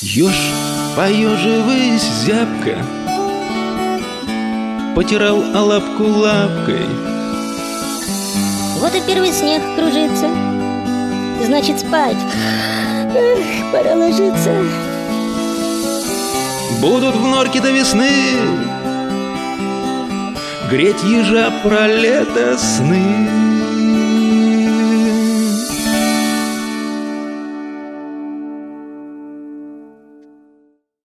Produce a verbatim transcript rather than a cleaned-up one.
Еж, поеживаясь зябко, потирал о лапку лапкой. Вот и первый снег кружится. Значит, спать. Эх, пора ложиться. Будут в норке до весны греть ежа про лето сны.